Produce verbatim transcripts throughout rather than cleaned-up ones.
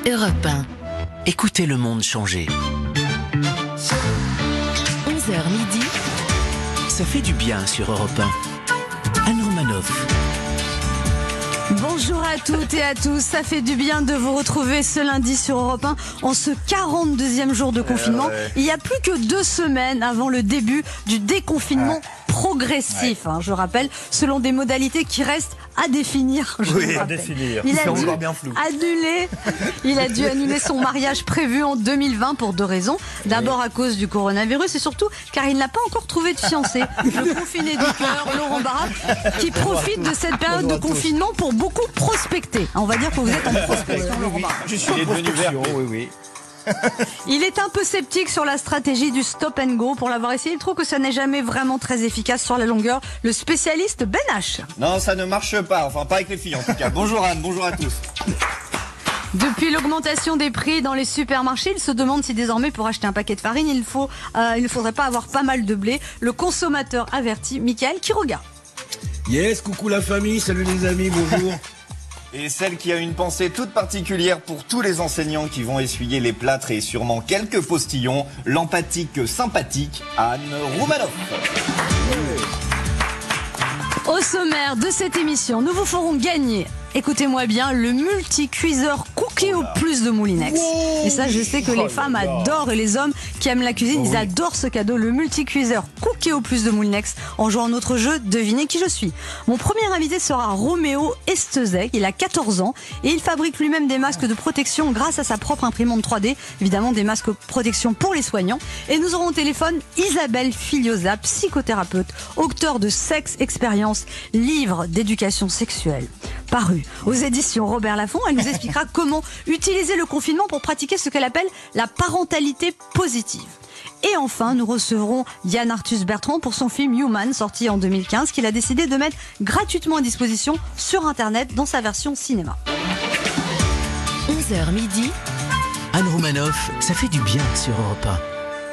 Europe un. Écoutez le monde changer. onze heures midi. Ça fait du bien sur Europe un. Anne Romanoff. Bonjour à toutes et à tous, ça fait du bien de vous retrouver ce lundi sur Europe un en ce quarante-deuxième jour de confinement. Euh ouais. Il y a plus que deux semaines avant le début du déconfinement ah. progressif, ouais. hein, je rappelle, selon des modalités qui restent à définir. Je oui, à définir. Il C'est a dû encore bien flou. Annuler, il a dû annuler son mariage prévu en deux mille vingt pour deux raisons. D'abord à cause du coronavirus et surtout car il n'a pas encore trouvé de fiancé. Le confiné du cœur, Laurent Barra, qui profite de cette période de confinement pour beaucoup prospecter. On va dire que vous êtes en prospection, oui, Laurent Barra. Je suis en prospection, oui, oui. Il est un peu sceptique sur la stratégie du stop and go. Pour l'avoir essayé, il trouve que ça n'est jamais vraiment très efficace sur la longueur. Le spécialiste Ben H. Non, ça ne marche pas. Enfin, pas avec les filles en tout cas. Bonjour Anne, bonjour à tous. Depuis l'augmentation des prix dans les supermarchés, il se demande si désormais pour acheter un paquet de farine, il, faut, euh, il ne faudrait pas avoir pas mal de blé. Le consommateur averti, Mickaël Quiroga. Yes, coucou la famille, salut les amis, bonjour. Et celle qui a une pensée toute particulière pour tous les enseignants qui vont essuyer les plâtres et sûrement quelques postillons, l'empathique sympathique Anne Romanoff. Au sommaire de cette émission, nous vous ferons gagner, écoutez-moi bien, le multi-cuiseur cookie au plus de Moulinex. Et ça, je sais que les femmes adorent et les hommes qui aiment la cuisine, ils adorent ce cadeau, le multi-cuiseur cookie au plus de Moulinex, en jouant à notre jeu Devinez qui je suis. Mon premier invité sera Roméo Estezec, il a quatorze ans et il fabrique lui-même des masques de protection grâce à sa propre imprimante trois D, évidemment des masques de protection pour les soignants. Et nous aurons au téléphone Isabelle Filiosa, psychothérapeute, auteure de Sexe Expérience, livre d'éducation sexuelle, paru aux éditions Robert Laffont. Elle nous expliquera comment utiliser le confinement pour pratiquer ce qu'elle appelle la parentalité positive. Et enfin, nous recevrons Yann Arthus Bertrand pour son film Human, sorti en deux mille quinze, qu'il a décidé de mettre gratuitement à disposition sur Internet dans sa version cinéma. onze heures midi. Anne Romanoff, ça fait du bien sur Europe un.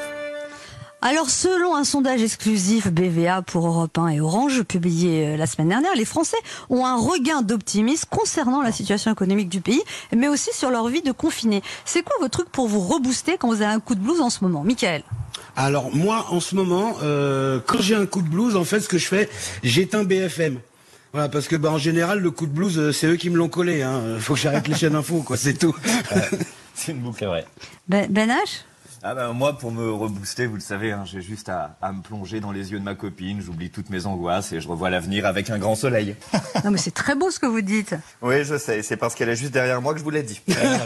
Alors, selon un sondage exclusif B V A pour Europe un et Orange, publié la semaine dernière, les Français ont un regain d'optimisme concernant la situation économique du pays, mais aussi sur leur vie de confiné. C'est quoi votre truc pour vous rebooster quand vous avez un coup de blues en ce moment, Mickaël? Alors, moi, en ce moment, euh, quand j'ai un coup de blues, en fait, ce que je fais, j'éteins B F M. Voilà, parce que bah, en général, le coup de blues, c'est eux qui me l'ont collé. Hein. Faut que j'arrête les chaînes info, quoi, c'est tout. C'est une boucle, vrai. Ben, Ben H? Ah ben moi, pour me rebooster, vous le savez, hein, j'ai juste à, à me plonger dans les yeux de ma copine, j'oublie toutes mes angoisses et je revois l'avenir avec un grand soleil. Non mais c'est très beau ce que vous dites. Oui, je sais, c'est parce qu'elle est juste derrière moi que je vous l'ai dit.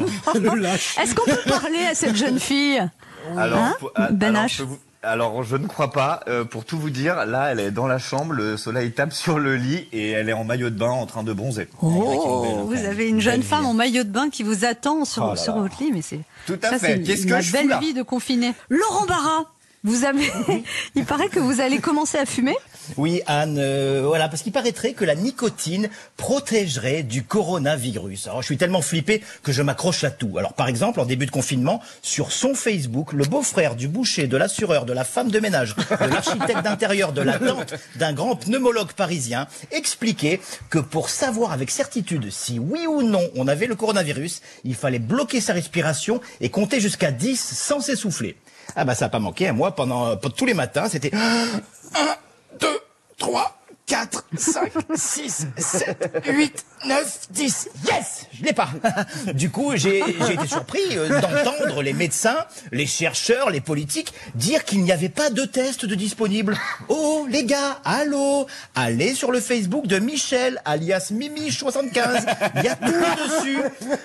Le lâche. Est-ce qu'on peut parler à cette jeune fille? Alors, hein pour, à, Ben alors, H. je vous, alors, je ne crois pas. Euh, pour tout vous dire, là, elle est dans la chambre, le soleil tape sur le lit et elle est en maillot de bain en train de bronzer. Oh, vous avez une jeune femme en maillot de bain qui vous attend sur, oh sur votre lit, mais c'est tout à ça, fait. Qu'est-ce que une je belle fous là vie de confiné. Laurent Barra, vous avez, il paraît que vous allez commencer à fumer. Oui, Anne, euh, voilà, parce qu'il paraîtrait que la nicotine protégerait du coronavirus. Alors, je suis tellement flippé que je m'accroche à tout. Alors, par exemple, en début de confinement, sur son Facebook, le beau-frère du boucher, de l'assureur, de la femme de ménage, de l'architecte d'intérieur, de la tante d'un grand pneumologue parisien, expliquait que pour savoir avec certitude si oui ou non on avait le coronavirus, il fallait bloquer sa respiration et compter jusqu'à dix sans s'essouffler. Ah bah ça n'a pas manqué, moi, pendant, pendant tous les matins, c'était un, deux, trois, quatre, cinq, six, sept, huit, neuf, dix. Yes! Je l'ai pas. Du coup, j'ai j'ai été surpris euh, d'entendre les médecins, les chercheurs, les politiques dire qu'il n'y avait pas de test de disponible. Oh, les gars, allô? Allez sur le Facebook de Michel, alias Mimi soixante-quinze. Il y a tout dessus.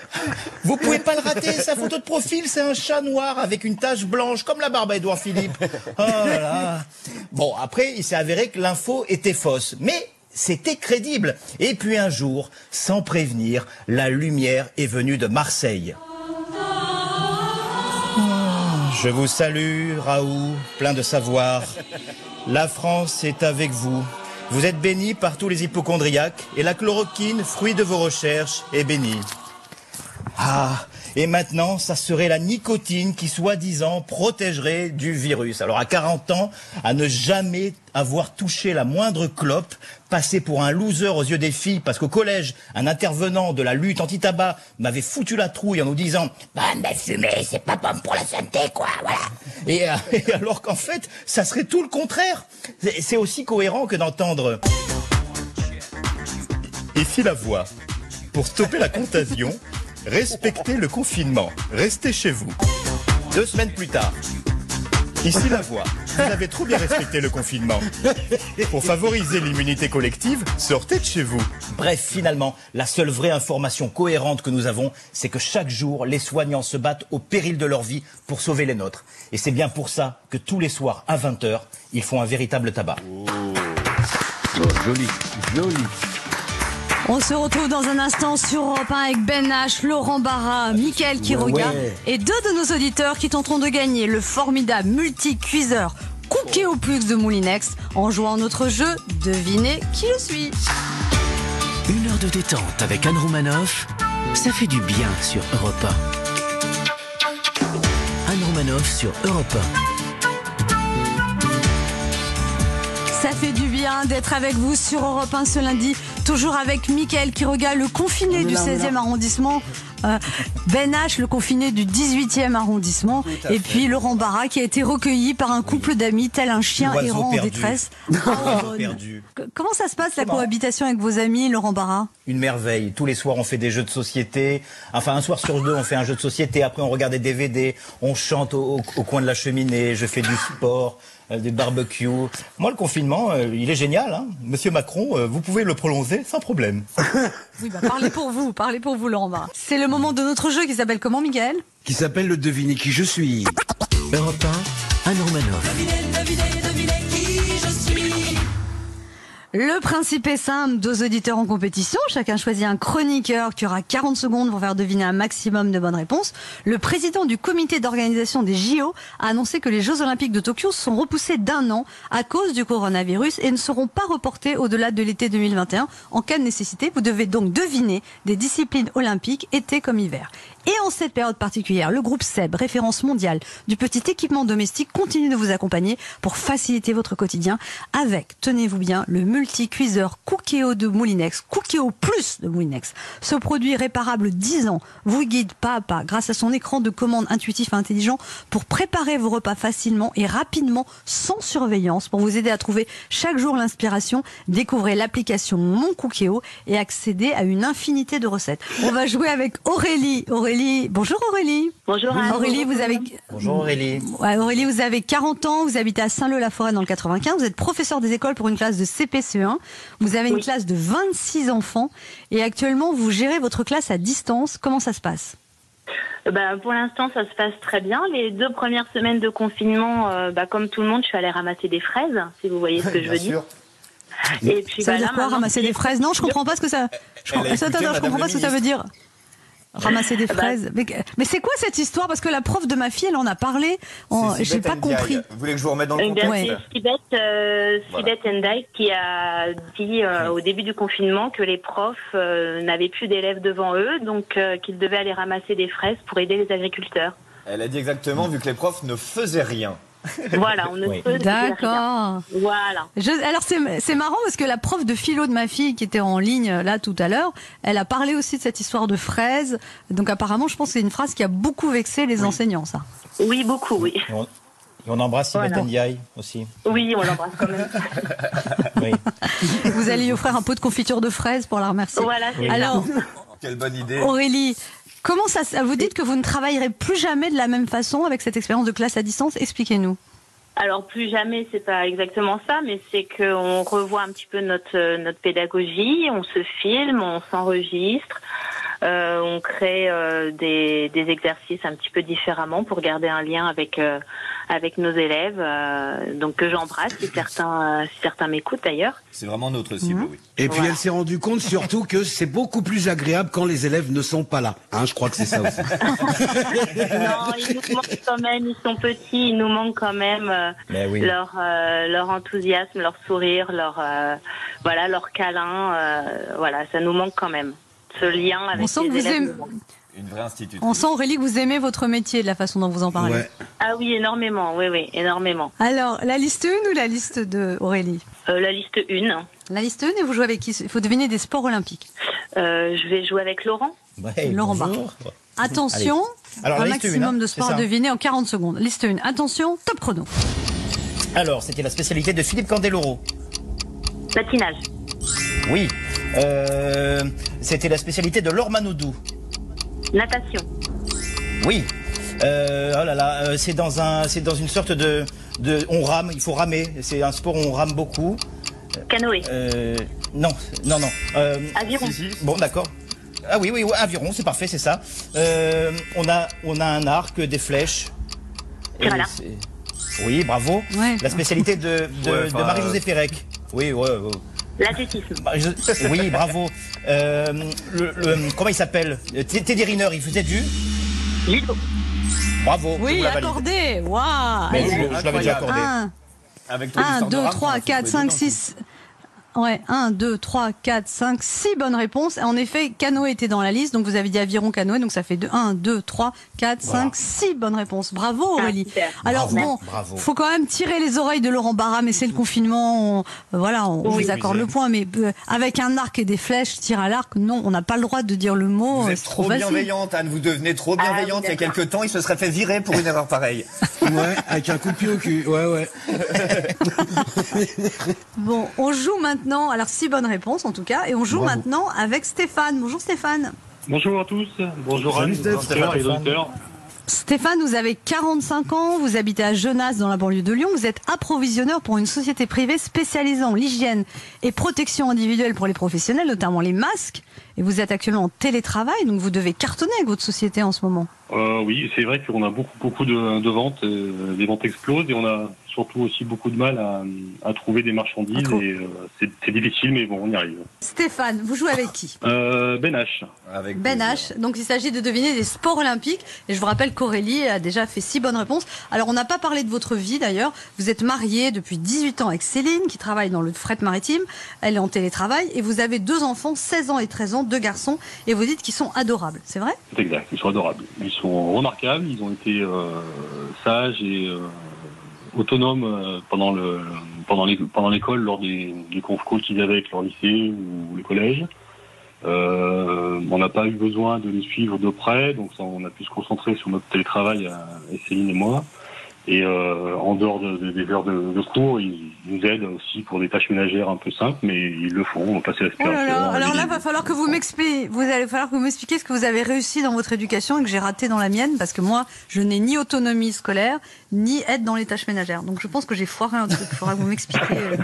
Vous pouvez pas le rater. Sa photo de profil, c'est un chat noir avec une tache blanche, comme la barbe à Édouard Philippe. Oh là là. Bon, après, il s'est avéré que l'info était fausse. Mais c'était crédible. Et puis un jour, sans prévenir, la lumière est venue de Marseille. Je vous salue, Raoult, plein de savoir. La France est avec vous. Vous êtes béni par tous les hypocondriaques et la chloroquine, fruit de vos recherches, est bénie. Ah, Et maintenant, ça serait la nicotine qui, soi-disant, protégerait du virus. Alors à quarante ans, à ne jamais avoir touché la moindre clope, passer pour un loser aux yeux des filles, parce qu'au collège, un intervenant de la lutte anti-tabac m'avait foutu la trouille en nous disant « Bah, mais fumer, c'est pas bon pour la santé, quoi, voilà !» Et, euh, et alors qu'en fait, ça serait tout le contraire. C'est, c'est aussi cohérent que d'entendre « Ici la voix. Pour stopper la contagion, respectez le confinement. Restez chez vous. » Deux semaines plus tard. Ici la voix. Vous avez trop bien respecté le confinement. Pour favoriser l'immunité collective, sortez de chez vous. Bref, finalement, la seule vraie information cohérente que nous avons, c'est que chaque jour, les soignants se battent au péril de leur vie pour sauver les nôtres. Et c'est bien pour ça que tous les soirs, à vingt heures, ils font un véritable tabac. Oh. Oh, joli, joli. On se retrouve dans un instant sur Europe un avec Ben H, Laurent Barra, Mickaël Quiroga ouais, ouais. et deux de nos auditeurs qui tenteront de gagner le formidable multi-cuiseur Cookie au plus de Moulinex en jouant à notre jeu Devinez qui je suis. Une heure de détente avec Anne Roumanoff, ça fait du bien sur Europe un. Anne Roumanoff sur Europe un. Ça fait du bien d'être avec vous sur Europe un ce lundi, toujours avec Mickaël Quiroga, le confiné du seizième arrondissement, euh, Ben H, le confiné du dix-huitième arrondissement, et puis Laurent Barra qui a été recueilli par un couple d'amis tel un chien L'oiseau errant en perdu. détresse. L'oiseau perdu. Comment ça se passe la Comment cohabitation avec vos amis, Laurent Barra? Une merveille. Tous les soirs, on fait des jeux de société. Enfin, un soir sur deux, on fait un jeu de société. Après, on regarde des D V D. On chante au, au, au coin de la cheminée. Je fais du sport, euh, des barbecues. Moi, le confinement, euh, il est génial. Hein. Monsieur Macron, euh, vous pouvez le prolonger sans problème. Oui, bah, parlez pour vous, parlez pour vous, Laurent Barra. C'est le moment de notre jeu qui s'appelle comment, Mickaël? Qui s'appelle le Devinez qui je suis. Europe un, Anne Roumanoff. Le principe est simple, deux auditeurs en compétition, chacun choisit un chroniqueur qui aura quarante secondes pour faire deviner un maximum de bonnes réponses. Le président du comité d'organisation des J O a annoncé que les Jeux Olympiques de Tokyo sont repoussés d'un an à cause du coronavirus et ne seront pas reportés au-delà de l'été deux mille vingt et un. En cas de nécessité, vous devez donc deviner des disciplines olympiques, été comme hiver. Et en cette période particulière, le groupe Seb, référence mondiale du petit équipement domestique, continue de vous accompagner pour faciliter votre quotidien avec, tenez-vous bien, le multi-cuiseur Cookéo de Moulinex, Cookéo plus de Moulinex. Ce produit réparable dix ans vous guide pas à pas grâce à son écran de commande intuitif et intelligent pour préparer vos repas facilement et rapidement sans surveillance pour vous aider à trouver chaque jour l'inspiration. Découvrez l'application Mon Cookéo et accédez à une infinité de recettes. On va jouer avec Aurélie. Aurélie Bonjour Aurélie. Bonjour Anne. Aurélie, vous avez... Bonjour Aurélie. Ouais, Aurélie, vous avez quarante ans, vous habitez à Saint-Leu-la-Forêt dans le quatre-vingt-quinze, vous êtes professeur des écoles pour une classe de C P C E un, vous avez une Oui. classe de vingt-six enfants et actuellement vous gérez votre classe à distance. Comment ça se passe? Bah, pour l'instant, ça se passe très bien. Les deux premières semaines de confinement, euh, bah, comme tout le monde, je suis allée ramasser des fraises, si vous voyez ce que je veux dire. Et puis, Ça bah, veut là, dire quoi, maintenant, ramasser des fraises? Non, je comprends pas ce que ça... Je, Elle a comprends- Attends, écouté attends, je comprends Madame pas le ce que ça veut dire. Ramasser des bah, fraises. Mais, mais c'est quoi cette histoire? Parce que la prof de ma fille, elle en a parlé. En- C'est J'ai Sibeth pas Ndiaye. compris. Vous voulez que je vous remette dans le Eh bien, contexte? c'est Sibeth, euh, Voilà. Sibeth Ndiaye qui a dit euh, au début du confinement que les profs euh, n'avaient plus d'élèves devant eux, donc euh, qu'ils devaient aller ramasser des fraises pour aider les agriculteurs. Elle a dit exactement, vu que les profs ne faisaient rien. Voilà, on ne Oui. peut dire rien. D'accord. Voilà. Je- alors c'est c'est marrant parce que la prof de philo de ma fille qui était en ligne euh, là tout à l'heure, elle a parlé aussi de cette histoire de fraises. Donc apparemment, je pense que c'est une phrase qui a beaucoup vexé les enseignants, ça. Oui, beaucoup, oui. Et on, et on embrasse Sibeth Voilà. Ndiaye aussi. Oui, on l'embrasse quand même. Oui. Vous allez lui offrir un pot de confiture de fraises pour la remercier. Voilà, c'est ça. Alors Quelle bonne idée. Aurélie, comment ça se- vous dites que vous ne travaillerez plus jamais de la même façon avec cette expérience de classe à distance? Expliquez-nous. Alors plus jamais, c'est pas exactement ça, mais c'est qu'on revoit un petit peu notre euh, notre pédagogie, on se filme, on s'enregistre, euh, on crée euh, des des exercices un petit peu différemment pour garder un lien avec euh, avec nos élèves, euh, donc que j'embrasse si certains euh, si certains m'écoutent d'ailleurs. C'est vraiment notre cible, oui. Et puis Voilà. elle s'est rendue compte surtout que c'est beaucoup plus agréable quand les élèves ne sont pas là. Hein, je crois que c'est ça aussi. Non, ils nous manquent quand même, ils sont petits, ils nous manquent quand même euh, Mais oui. leur euh, leur enthousiasme, leur sourire, leur euh, voilà leur câlin, euh, voilà, ça nous manque quand même. Ce lien avec On sent, les que vous élèves. aimez, nous manque. Une vraie institutrice. On sent, Aurélie, que vous aimez votre métier, de la façon dont vous en parlez. Ouais. Ah oui, énormément, oui, oui, énormément. Alors, la liste un ou la liste deux, Aurélie? Euh, la liste un, La liste un, et vous jouez avec qui? Il faut deviner des sports olympiques. euh, je vais jouer avec Laurent. Ouais, Laurent bonjour. Attention, Alors, un la liste maximum une, hein, de c'est sports ça. à deviner en quarante secondes. Liste un, attention, top chrono. Alors, c'était la spécialité de Philippe Candeloro. Patinage. Oui. Euh, c'était la spécialité de Laure Manodou. Natation. Oui. Euh, oh là là, euh, c'est dans un, c'est dans une sorte de, de, on rame. Il faut ramer. C'est un sport où on rame beaucoup. Canoë. Euh, non, non, non. Euh, Aviron. si, si. Bon, d'accord. Ah oui, oui, oui, aviron, c'est parfait, c'est ça. Euh, on a, on a un arc, des flèches. Tir à Et l'arc. c'est- Oui, bravo. Ouais. La spécialité de, de, Ouais, de enfin, Marie-Josée Pérec. Oui, ouais, ouais. L'athlétisme. Marie-Josée- Oui, bravo. Euh, le, le- comment il s'appelle? Teddy Riner, il faisait du. Judo. Bravo. je Oui, vous la valide. accordé. Waouh. Mais je, je l'avais déjà accordé. un, Avec ton un, histoire de deux, rame, trois, on va quatre, se cinq, trouver six. Ouais, un, deux, trois, quatre, cinq, six bonnes réponses. En effet, canoë était dans la liste, donc vous avez dit aviron canoë, donc ça fait un, deux, trois, quatre, cinq, six bonnes réponses. Bravo Aurélie. Ah, super. Alors Bravo, bon, bravo. faut quand même tirer les oreilles de Laurent Barra, mais c'est le confinement, on, euh, voilà, on Oui, vous accorde le point, mais euh, avec un arc et des flèches, tir à l'arc, non, on n'a pas le droit de dire le mot. Vous euh, êtes c'est trop facile. bienveillante, Anne. Vous devenez trop Ah, bienveillante. oui, Il y a d'accord. quelques temps, il se serait fait virer pour une erreur pareille. Ouais, avec un coup de pied au cul. Ouais, ouais. Bon, on joue maintenant, alors six bonnes réponses en tout cas, et on joue Bravo. maintenant avec Stéphane. Bonjour Stéphane. Bonjour à tous, bonjour Salut, à Steph. tous, auditeurs et Stéphane. auditeurs. Stéphane, vous avez quarante-cinq ans, vous habitez à Genasse dans la banlieue de Lyon, vous êtes approvisionneur pour une société privée spécialisée en l'hygiène et protection individuelle pour les professionnels, notamment les masques, et vous êtes actuellement en télétravail, donc vous devez cartonner avec votre société en ce moment. Euh, oui, c'est vrai qu'on a beaucoup beaucoup de, de ventes, euh, les ventes explosent et on a surtout aussi beaucoup de mal à, à trouver des marchandises À trouver. et euh, c'est c'est difficile mais bon, on y arrive. Stéphane, vous jouez avec qui? Euh, Ben H. Avec Ben plaisir. H. Donc il s'agit de deviner des sports olympiques. Et je vous rappelle qu'Aurélie a déjà fait six bonnes réponses. Alors on n'a pas parlé de votre vie d'ailleurs. Vous êtes marié depuis dix-huit ans avec Céline qui travaille dans le fret maritime. Elle est en télétravail. Et vous avez deux enfants, seize ans et treize ans, deux garçons. Et vous dites qu'ils sont adorables. C'est vrai? C'est exact, ils sont adorables. Ils sont remarquables, ils ont été euh, sages et euh, autonomes euh, pendant le pendant les pendant l'école lors des, des conf calls qu'ils avaient avec leur lycée ou le collège. Euh, on n'a pas eu besoin de les suivre de près, donc ça, on a pu se concentrer sur notre télétravail, à, à Céline et moi. Et euh, en dehors de- de- des heures de, de cours, ils nous aident aussi pour des tâches ménagères un peu simples, mais ils le font. On va passer Oh l'aspirateur. là là. Alors là, les- va falloir que vous m'expliquiez. Vous allez falloir que vous m'expliquiez ce que vous avez réussi dans votre éducation et que j'ai raté dans la mienne, parce que moi, je n'ai ni autonomie scolaire, ni aide dans les tâches ménagères. Donc je pense que j'ai foiré un truc. Il faudra que vous m'expliquiez. euh.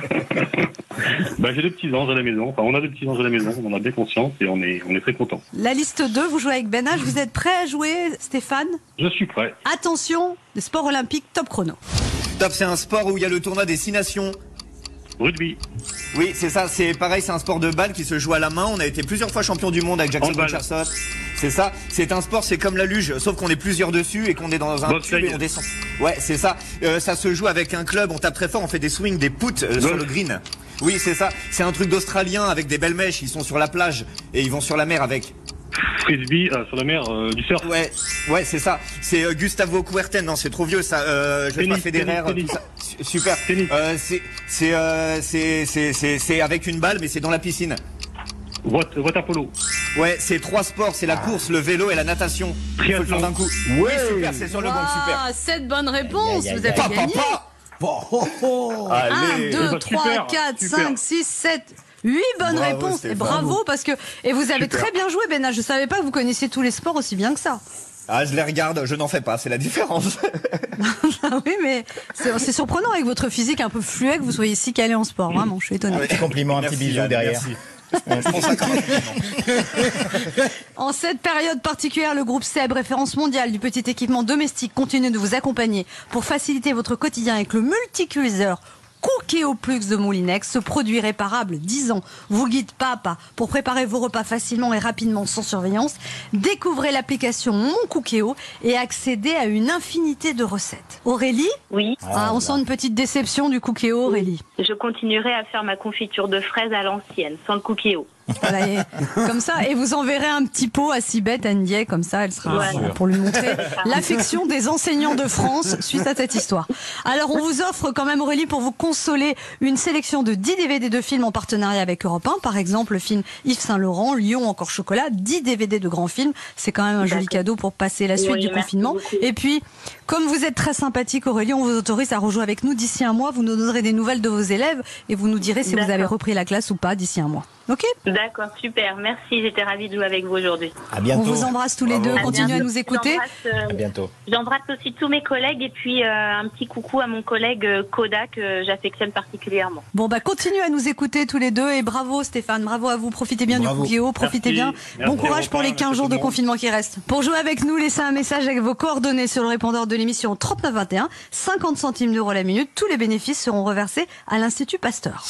Bah, j'ai des petits anges à la maison. Enfin, on a des petits anges à la maison. On en a bien conscience et on est on est très contents. La liste deux, vous jouez avec Ben H. Vous êtes prêt à jouer, Stéphane? Je suis prêt. Attention, les sports olympiques, top chrono. Top, c'est un sport où il y a le tournoi des six nations. Rugby. Oui, c'est ça, c'est pareil, c'est un sport de balle qui se joue à la main. On a été plusieurs fois champion du monde avec Jackson Handball. Richardson. C'est ça, c'est un sport, c'est comme la luge, sauf qu'on est plusieurs dessus et qu'on est dans un Bobsleigh. tube et on descend. Ouais, c'est ça. Euh, ça se joue avec un club, on tape très fort, on fait des swings, des puts euh, sur Golf. le green. Oui, c'est ça. C'est un truc d'Australien avec des belles mèches. Ils sont sur la plage et ils vont sur la mer avec. Frisbee euh, sur la mer, euh, du surf. Ouais, ouais, c'est ça. C'est euh, Gustavo Kuerten. Non, c'est trop vieux ça. Euh, je vais Tennis, pas Federer. tennis, tennis. tout ça. Su- Super. Tennis. Euh, c'est c'est euh, c'est c'est c'est c'est avec une balle, mais c'est dans la piscine. Wat- Water polo. Ouais, c'est trois sports. C'est la course, le vélo et la natation. Il faut le faire d'un coup. Oui, super. C'est sur le banc, super. Ah, sept bonnes réponses, Aïe, aïe, vous aïe, avez Pa, pa, gagné. pa. Oh, oh. un, Allez. deux, bah, trois, super, quatre, super. cinq, six, sept, huit bonnes Bravo, réponses. Et Stéphane. bravo, parce que. Et vous avez Super. très bien joué, Ben H. Je savais pas que vous connaissiez tous les sports aussi bien que ça. Ah, je les regarde. Je n'en fais pas. C'est la différence. Ah oui, mais c'est c'est surprenant avec votre physique un peu fluet que vous soyez si calé en sport. Vraiment, je suis étonnée. Petit compliment, un petit Merci, bisou Anne, derrière. merci. Je prends ça comme un compliment. En cette période particulière, le groupe S E B, référence mondiale du petit équipement domestique, continue de vous accompagner pour faciliter votre quotidien avec le multicuiseur Cookéo Plus de Moulinex. Ce produit réparable, dix ans, vous guide pas à pas pour préparer vos repas facilement et rapidement sans surveillance. Découvrez l'application Mon Cookéo et accédez à une infinité de recettes. Aurélie, Oui, ah, on sent une petite déception du Cookéo, Aurélie. je continuerai à faire ma confiture de fraises à l'ancienne, sans le cookéo. Voilà, et comme ça, et vous enverrez un petit pot à Sibeth Ndiaye, comme ça, elle sera Ouais. voilà, pour lui montrer l'affection des enseignants de France suite à cette histoire. Alors, on vous offre quand même, Aurélie, pour vous consoler, une sélection de dix D V D de films en partenariat avec Europe un. Par exemple, le film Yves Saint Laurent, Lyon, encore chocolat, dix D V D de grands films. C'est quand même un joli cadeau pour passer la suite Oui, du merci confinement. beaucoup. Et puis, comme vous êtes très sympathique, Aurélie, on vous autorise à rejouer avec nous d'ici un mois. Vous nous donnerez des nouvelles de vos élèves et vous nous direz si vous D'accord. avez repris la classe ou pas d'ici un mois. Ok? D'accord, super. Merci, j'étais ravie de jouer avec vous aujourd'hui. À bientôt. On vous embrasse tous les Bravo. deux. À Continuez à bientôt. nous écouter. J'embrasse, euh, À bientôt. J'embrasse aussi tous mes collègues et puis euh, un petit coucou à mon collègue euh, Koda que j'affectionne particulièrement. Bon, bah, continuez à nous écouter tous les deux et bravo Stéphane, bravo à vous. Profitez bien Bravo. du cookie-o, profitez Merci. bien. Merci Bon courage Europe pour un, les merci quinze tout jours le de monde. confinement qui restent. Pour jouer avec nous, laissez un message avec vos coordonnées sur le répondeur de l'émission trente-neuf vingt et un, cinquante centimes d'euros la minute. Tous les bénéfices seront reversés à l'Institut Pasteur.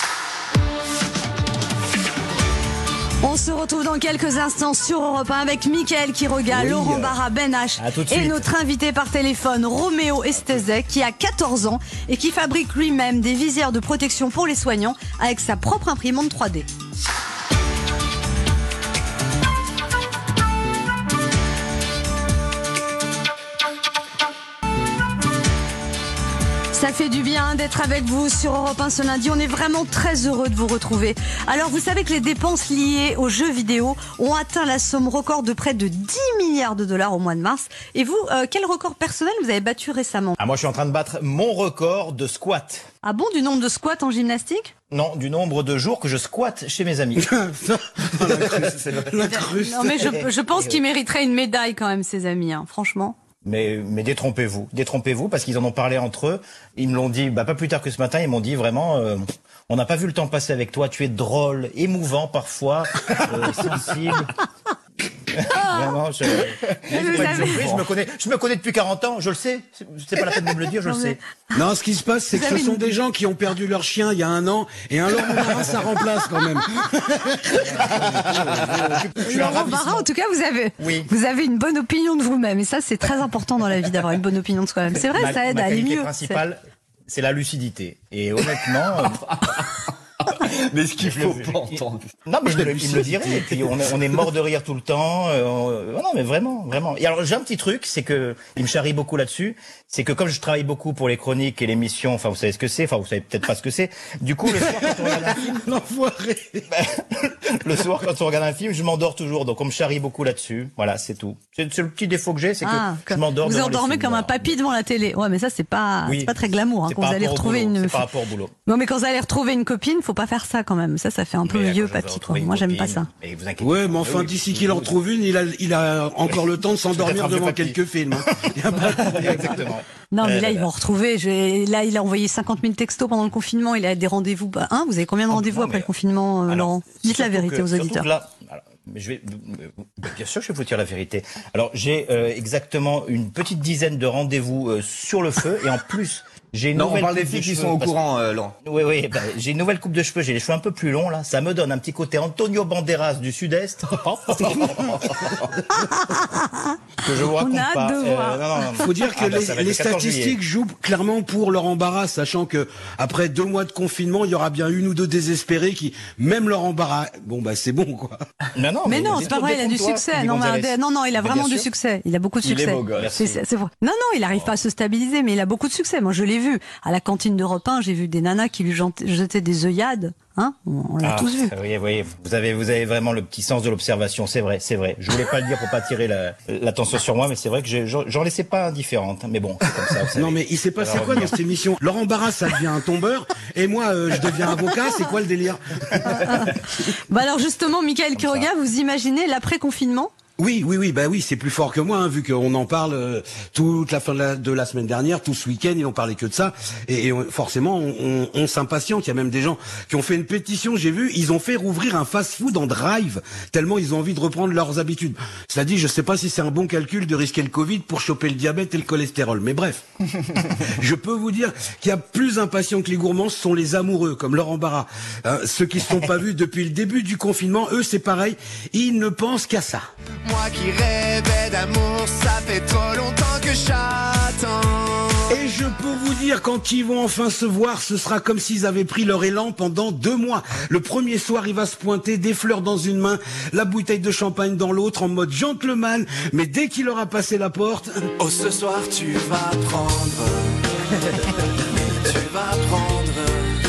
On se retrouve dans quelques instants sur Europe un avec Mickaël Quiroga, Oui. Laurent Barra, Ben H À tout de et suite. notre invité par téléphone Roméo Estezek qui a quatorze ans et qui fabrique lui-même des visières de protection pour les soignants avec sa propre imprimante trois D. Ça fait du bien d'être avec vous sur Europe un ce lundi. On est vraiment très heureux de vous retrouver. Alors, vous savez que les dépenses liées aux jeux vidéo ont atteint la somme record de près de dix milliards de dollars au mois de mars. Et vous, euh, quel record personnel vous avez battu récemment? Ah, moi, je suis en train de battre mon record de squat. Ah bon, du nombre de squats en gymnastique? Non, du nombre de jours que je squatte chez mes amis. L'incruste. Non, mais je, je pense qu'il mériterait une médaille quand même, ses amis, hein, franchement. Mais, mais détrompez-vous, détrompez-vous, parce qu'ils en ont parlé entre eux. Ils me l'ont dit, bah, pas plus tard que ce matin, ils m'ont dit vraiment, euh, on n'a pas vu le temps passer avec toi, tu es drôle, émouvant parfois, euh, sensible. Vraiment, je, Vous pas être avez- surpris, je me connais, je me connais depuis quarante ans, je le sais. C'est c'est pas la peine de me le dire, je Non, le mais- sais. Non, ce qui se passe, c'est Vous que ce avez sont une- des gens qui ont perdu leur chien il y a un an, et un Laurent Barra, ça remplace quand même. Je suis un Laurent ravissement. Barra, en tout cas, vous avez, Oui. vous avez une bonne opinion de vous-même. Et ça, c'est très important dans la vie d'avoir une bonne opinion de soi-même. C'est vrai, Ma- ça aide ma à aller qualité mieux. principale, c'est la lucidité. Et honnêtement, euh, Mais ce qu'il Je faut le- pas entendre. non, mais il me, le- il me le dirait. Et puis on est, on est mort de rire tout le temps. euh, on- non, mais vraiment, vraiment. Et alors j'ai un petit truc, c'est que il me charrie beaucoup là-dessus. C'est que comme je travaille beaucoup pour les chroniques et l'émission, enfin vous savez ce que c'est, enfin vous savez peut-être pas ce que c'est. Du coup le soir quand on regarde un film, L'enfoiré. le soir quand on regarde un film, je m'endors toujours. Donc on me charrie beaucoup là-dessus. Voilà, c'est tout. C'est c'est le petit défaut que j'ai, c'est que Ah, je comme- m'endors. Vous devant les endormez films, comme un voilà. papy devant la télé. Ouais, mais ça, c'est pas, Oui. c'est pas très glamour, hein, C'est quand par vous allez rapport au retrouver boulot, une. c'est par rapport au boulot. Non, mais quand vous allez retrouver une copine, faut pas faire ça quand même. Ça, ça fait un peu Mais vieux quand je vais papy, quoi. retrouver une Moi, j'aime pas copine, ça. Mais vous inquiétez Ouais, pas. mais enfin, Oui, d'ici oui, qu'il en oui. retrouve une, il a, il a encore le temps de s'endormir Peut-être un devant vieux papy. quelques films. hein. Il y a pas- Exactement. Non, mais Euh, là, ils vont retrouver. Je- Là, il a envoyé cinquante mille textos pendant le confinement. Il a des rendez-vous. Bah, hein, vous avez combien de Ah, rendez-vous non, après mais- le confinement, euh, Alors, Laurent? c'est Dites la surtout vérité que- aux surtout auditeurs. que là, alors, mais je vais, bien sûr, je vais vous dire la vérité. Alors, j'ai euh, exactement une petite dizaine de rendez-vous euh, sur le feu, et en plus, j'ai une Non, on nouvelle parle des coupe de filles qui cheveux sont au parce- courant, euh, Laurent. Oui, oui, bah, j'ai une nouvelle coupe de cheveux, j'ai les cheveux un peu plus longs là, ça me donne un petit côté Antonio Banderas du Sud-Est. que je vous raconte On a hâte pas. de voir. non, non, non. Faut dire que Ah, bah, les, ça va être les le quatorze juillet. statistiques jouent clairement pour Laurent Barra, sachant que après deux mois de confinement, il y aura bien une ou deux désespérés qui, même Laurent Barra, bon bah c'est bon quoi. Non, non, Mais non, bien c'est pas sûr, vrai, il a du détrompe-toi, succès. Sylvie Non, mais, Gonzalez. non, non, il a Mais vraiment bien du sûr. succès. Il a beaucoup de Il est succès. beau gosse. C'est- c'est- c'est vrai. Non, non, il arrive pas à se stabiliser, mais il a beaucoup de succès. Moi, je l'ai vu. À la cantine d'Europe un, j'ai vu des nanas qui lui jetaient- jetaient des œillades. Hein, on on l'a Ah, tous vu. Oui, oui, vous avez, vous avez vraiment le petit sens de l'observation, c'est vrai, c'est vrai. Je voulais pas le dire pour pas attirer la- l'attention sur moi, mais c'est vrai que je- j'en j'en laissais pas indifférente. Mais bon, c'est comme ça. Vous savez. Non mais il s'est passé Alors, quoi dans cette émission? Laurent Barra, ça devient un tombeur, et moi, euh, je deviens avocat. C'est quoi le délire? Bah alors justement, Mickaël Comme ça. Quiroga, vous imaginez l'après-confinement? Oui, oui, oui, bah oui, c'est plus fort que moi, hein, vu qu'on en parle euh, toute la fin de la, de la semaine dernière, tout ce week-end, ils n'ont parlé que de ça, et, et on- forcément, on, on, on s'impatiente. Il y a même des gens qui ont fait une pétition, j'ai vu, ils ont fait rouvrir un fast-food en drive, tellement ils ont envie de reprendre leurs habitudes. Cela dit, je sais pas si c'est un bon calcul de risquer le Covid pour choper le diabète et le cholestérol, mais bref. Je peux vous dire qu'il y a plus impatients que les gourmands, ce sont les amoureux, comme Laurent Barra. Hein, ceux qui ne sont pas vus depuis le début du confinement, eux, c'est pareil, ils ne pensent qu'à ça. Moi qui rêvais d'amour, ça fait trop longtemps que j'attends. Et je peux vous dire, quand ils vont enfin se voir, ce sera comme s'ils avaient pris leur élan pendant deux mois. Le premier soir, il va se pointer, des fleurs dans une main, la bouteille de champagne dans l'autre, en mode gentleman. Mais dès qu'il aura passé la porte... Oh, ce soir, tu vas prendre. Tu vas prendre.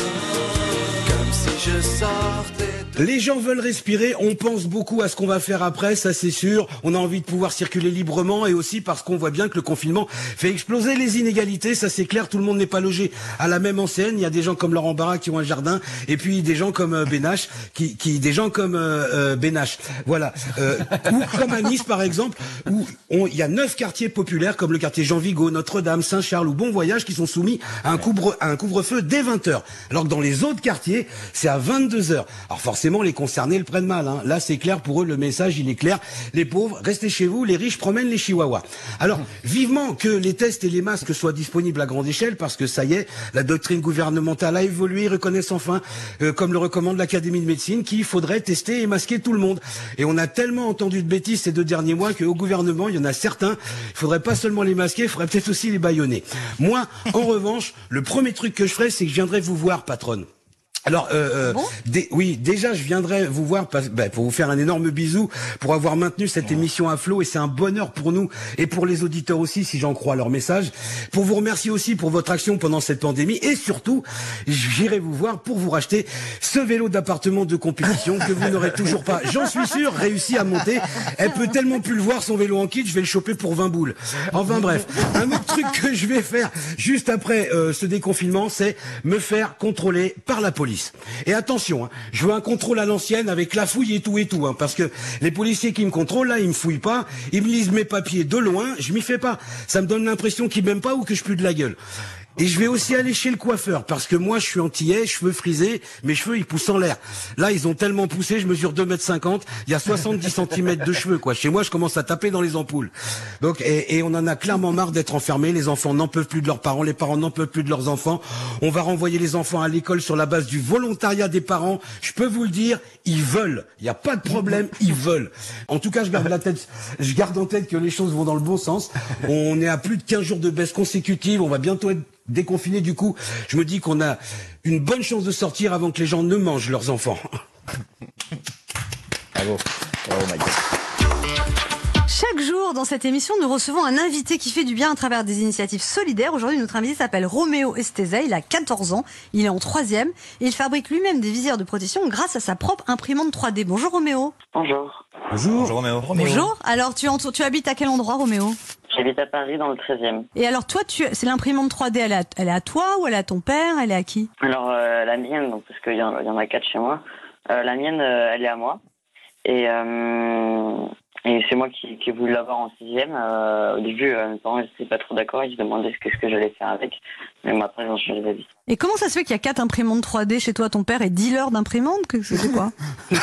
Comme si je sortais. Les gens veulent respirer, on pense beaucoup à ce qu'on va faire après, ça c'est sûr. On a envie de pouvoir circuler librement et aussi parce qu'on voit bien que le confinement fait exploser les inégalités, ça c'est clair, tout le monde n'est pas logé à la même enseigne. Il y a des gens comme Laurent Barra qui ont un jardin et puis des gens comme euh, Benache, qui, qui, des gens comme euh, euh, Benache, voilà. Euh, ou comme à Nice par exemple, où on, il y a neuf quartiers populaires comme le quartier Jean Vigo, Notre-Dame, Saint-Charles ou Bon Voyage qui sont soumis à un couvre, à un couvre-feu dès vingt heures. Alors que dans les autres quartiers, c'est à vingt-deux heures. Alors forcément, les concernés le prennent mal. Hein. Là, c'est clair pour eux, le message, il est clair. Les pauvres, restez chez vous, les riches promènent les chihuahuas. Alors, vivement que les tests et les masques soient disponibles à grande échelle, parce que ça y est, la doctrine gouvernementale a évolué, reconnaissent enfin, euh, comme le recommande l'Académie de médecine, qu'il faudrait tester et masquer tout le monde. Et on a tellement entendu de bêtises ces deux derniers mois qu'au gouvernement, il y en a certains, il faudrait pas seulement les masquer, il faudrait peut-être aussi les bâillonner. Moi, en revanche, le premier truc que je ferais, c'est que je viendrais vous voir, patronne. Alors, euh, bon dé, oui, déjà, je viendrai vous voir parce, bah, pour vous faire un énorme bisou, pour avoir maintenu cette émission à flot, et c'est un bonheur pour nous et pour les auditeurs aussi, si j'en crois leur message. Pour vous remercier aussi pour votre action pendant cette pandémie, et surtout, j'irai vous voir pour vous racheter ce vélo d'appartement de compétition que vous n'aurez toujours pas, j'en suis sûr, réussi à monter. Elle peut tellement plus le voir, son vélo en kit, je vais le choper pour vingt boules. Enfin bref, un autre truc que je vais faire juste après euh, ce déconfinement, c'est me faire contrôler par la police. Et attention, hein, je veux un contrôle à l'ancienne avec la fouille et tout et tout, hein, parce que les policiers qui me contrôlent, là, ils me fouillent pas, ils me lisent mes papiers de loin, je m'y fais pas. Ça me donne l'impression qu'ils m'aiment pas ou que je pue de la gueule. Et je vais aussi aller chez le coiffeur, parce que moi, je suis antillais, cheveux frisés, mes cheveux, ils poussent en l'air. Là, ils ont tellement poussé, je mesure deux mètres cinquante, il y a soixante-dix centimètres de cheveux, quoi. Chez moi, je commence à taper dans les ampoules. Donc, et, et on en a clairement marre d'être enfermés. Les enfants n'en peuvent plus de leurs parents, les parents n'en peuvent plus de leurs enfants. On va renvoyer les enfants à l'école sur la base du volontariat des parents. Je peux vous le dire, ils veulent. Il n'y a pas de problème, ils veulent. En tout cas, je garde la tête, je garde en tête que les choses vont dans le bon sens. On est à plus de quinze jours de baisse consécutive, on va bientôt être déconfiné, du coup, je me dis qu'on a une bonne chance de sortir avant que les gens ne mangent leurs enfants. Bravo. Oh my God. Chaque jour, dans cette émission, nous recevons un invité qui fait du bien à travers des initiatives solidaires. Aujourd'hui, notre invité s'appelle Roméo Esteza. Il a quatorze ans. Il est en troisième. Et il fabrique lui-même des visières de protection grâce à sa propre imprimante trois D. Bonjour, Roméo. Bonjour. Bonjour. Bonjour Roméo. Bonjour. Alors, tu, tu habites à quel endroit, Roméo? J'habite à Paris, dans le treizième. Et alors, toi, tu, c'est l'imprimante trois D, elle est, à, elle est à toi ou elle est à ton père? Elle est à qui? Alors, euh, la mienne, donc, parce qu'il y, y en a quatre chez moi, euh, la mienne, euh, elle est à moi. Et, euh, et c'est moi qui, qui ai voulu l'avoir en sixième. Euh, au début, euh, mes parents n'étaient pas trop d'accord, ils se demandaient ce que, ce que j'allais faire avec. Mais moi, après, j'en suis changé d'avis. Et comment ça se fait qu'il y a quatre imprimantes trois D chez toi? Ton père est dealer d'imprimantes? Que c'est quoi?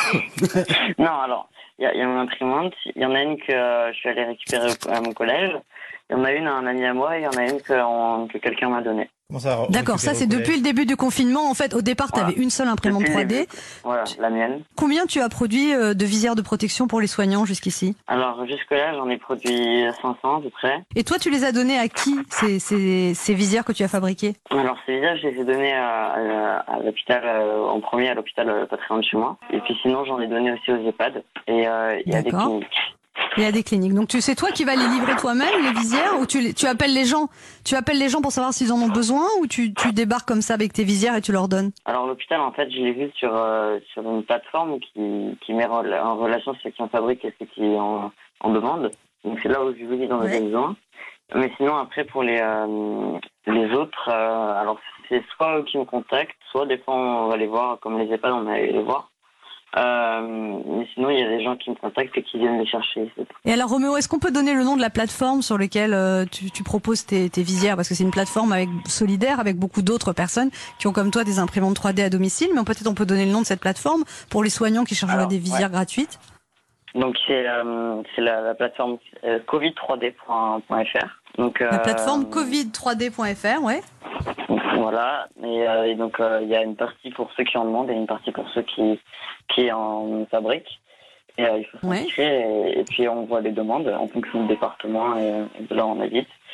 Non, alors, il y a, y a mon imprimante. Il y en a une que euh, je suis allé récupérer au, à mon collège. Il y en a une à un ami à moi et il y en a une que, on, que quelqu'un m'a donnée. D'accord, ça c'est depuis le début du confinement. En fait, au départ, tu avais voilà. une seule imprimante depuis trois D. Voilà, la mienne. Combien tu as produit de visières de protection pour les soignants jusqu'ici? Alors, jusque-là, j'en ai produit cinq cents à peu près. Et toi, tu les as données à qui, ces, ces, ces visières que tu as fabriquées? Alors, ces visières, je les ai données à, à, à l'hôpital, euh, en premier à l'hôpital euh, pas très loin de chez moi. Et puis sinon, j'en ai donné aussi aux EHPAD et euh, il y a des cliniques. Il y a des cliniques. Donc tu sais toi qui vas les livrer toi-même, les visières, ou tu, tu appelles les gens Tu appelles les gens pour savoir s'ils en ont besoin, ou tu, tu débarques comme ça avec tes visières et tu leur donnes? Alors l'hôpital, en fait, je l'ai vu sur, euh, sur une plateforme qui, qui met en relation ceux qui en fabriquent et ceux qui en, en demandent. Donc c'est là où je vous dis dans les besoins. Mais sinon, après, pour les, euh, les autres, euh, alors c'est soit eux qui me contactent, soit des fois on va les voir, comme les EHPAD, on va aller les voir. Euh, mais sinon, il y a des gens qui me contactent et qui viennent les chercher. Et alors, Roméo, est-ce qu'on peut donner le nom de la plateforme sur laquelle euh, tu, tu proposes tes, tes visières? Parce que c'est une plateforme avec, solidaire avec beaucoup d'autres personnes qui ont comme toi des imprimantes trois D à domicile. Mais peut-être on peut donner le nom de cette plateforme pour les soignants qui chercheraient des visières ouais. gratuites. Donc c'est euh, c'est la, la plateforme euh, covid trois d point f r. Donc la euh, plateforme covid trois d point f r, ouais. Voilà, et, euh, et donc il euh, y a une partie pour ceux qui en demandent et une partie pour ceux qui qui en fabriquent. Et euh, il faut s'inscrire ouais. et, et puis on voit les demandes en fonction du département et, et de là on habite.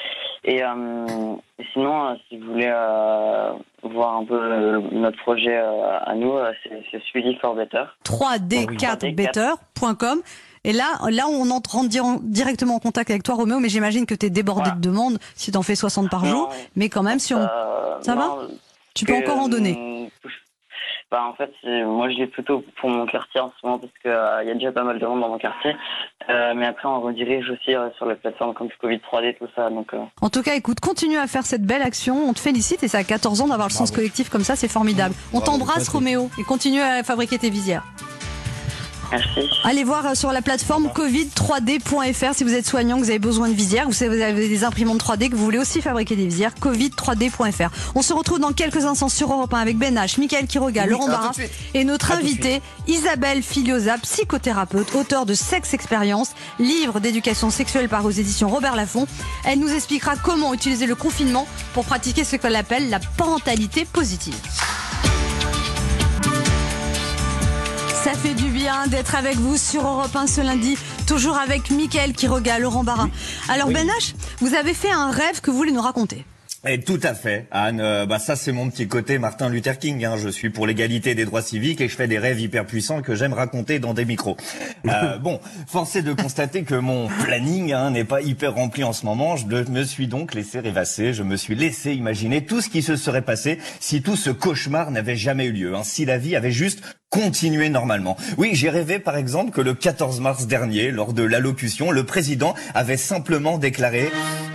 Et, euh, et sinon, euh, si vous voulez euh, voir un peu euh, notre projet euh, à nous, euh, c'est, c'est Suivi for Better. trois D quatre better point com. Et là, là, on entre directement en contact avec toi, Roméo, mais j'imagine que tu es débordé voilà. de demandes si tu en fais soixante par jour. Non, mais quand même, si on... euh, ça non, va Tu peux que, encore en donner euh, bah, en fait, moi, je l'ai plutôt pour mon quartier en ce moment parce qu'il euh, y a déjà pas mal de monde dans mon quartier. Euh, mais après, on redirige aussi euh, sur les plateformes comme Covid trois D, tout ça. Donc, euh... En tout cas, écoute, continue à faire cette belle action. On te félicite et ça a quatorze ans d'avoir le Bravo. Sens collectif comme ça, c'est formidable. On Bravo. T'embrasse, Roméo, et continue à fabriquer tes visières. Merci. Allez voir sur la plateforme covid trois d point f r si vous êtes soignant, que vous avez besoin de visières, ou si vous avez des imprimantes trois D, que vous voulez aussi fabriquer des visières, covid trois d point f r. On se retrouve dans quelques instants sur Europe un avec Ben H, Mickaël Quiroga, oui, Laurent Barra et notre à invitée Isabelle Filiosa, psychothérapeute, auteure de Sex Expérience, livre d'éducation sexuelle paru aux éditions Robert Laffont. Elle nous expliquera comment utiliser le confinement pour pratiquer ce qu'elle appelle la parentalité positive. Ça fait du bien d'être avec vous sur Europe un ce lundi, toujours avec Mickaël Quiroga, Laurent Barra. Alors oui. Ben H, vous avez fait un rêve que vous voulez nous raconter. Et tout à fait, Anne. Euh, bah ça, c'est mon petit côté Martin Luther King. Hein. Je suis pour l'égalité des droits civiques et je fais des rêves hyper puissants que j'aime raconter dans des micros. Euh, bon, force est de constater que mon planning hein, n'est pas hyper rempli en ce moment. Je me suis donc laissé rêvasser. Je me suis laissé imaginer tout ce qui se serait passé si tout ce cauchemar n'avait jamais eu lieu. Hein. Si la vie avait juste continué normalement. Oui, j'ai rêvé par exemple que le quatorze mars dernier, lors de l'allocution, le président avait simplement déclaré...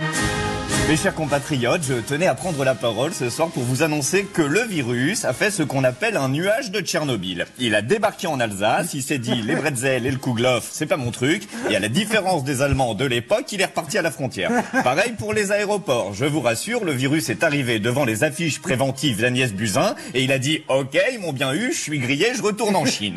Mes chers compatriotes, je tenais à prendre la parole ce soir pour vous annoncer que le virus a fait ce qu'on appelle un nuage de Tchernobyl. Il a débarqué en Alsace, il s'est dit les bretzels et le kouglof, c'est pas mon truc, et à la différence des Allemands de l'époque, il est reparti à la frontière. Pareil pour les aéroports, je vous rassure, le virus est arrivé devant les affiches préventives d'Agnès Buzyn, et il a dit « Ok, ils m'ont bien eu, je suis grillé, je retourne en Chine ».